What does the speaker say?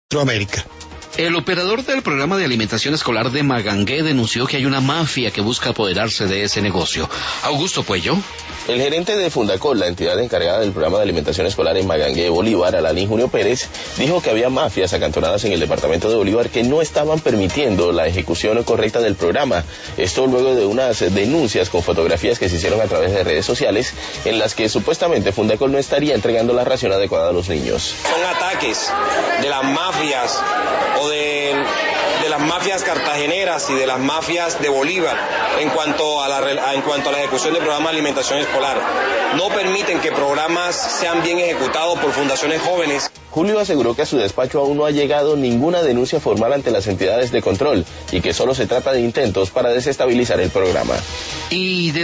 Centroamérica. El operador del programa de alimentación escolar de Magangué denunció que hay una mafia que busca apoderarse de ese negocio. Augusto Puello. El gerente de Fundacol, la entidad encargada del programa de alimentación escolar en Magangué, Bolívar, Alaní Junio Pérez, dijo que había mafias acantonadas en el departamento de Bolívar que no estaban permitiendo la ejecución correcta del programa. Esto luego de unas denuncias con fotografías que se hicieron a través de redes sociales en las que supuestamente Fundacol no estaría entregando la ración adecuada a los niños. Son ataques de las mafias o de las mafias cartageneras y de las mafias de Bolívar en cuanto a la ejecución del programa de alimentación escolar. No permiten que programas sean bien ejecutados por fundaciones jóvenes. Julio aseguró que a su despacho aún no ha llegado ninguna denuncia formal ante las entidades de control y que solo se trata de intentos para desestabilizar el programa. Y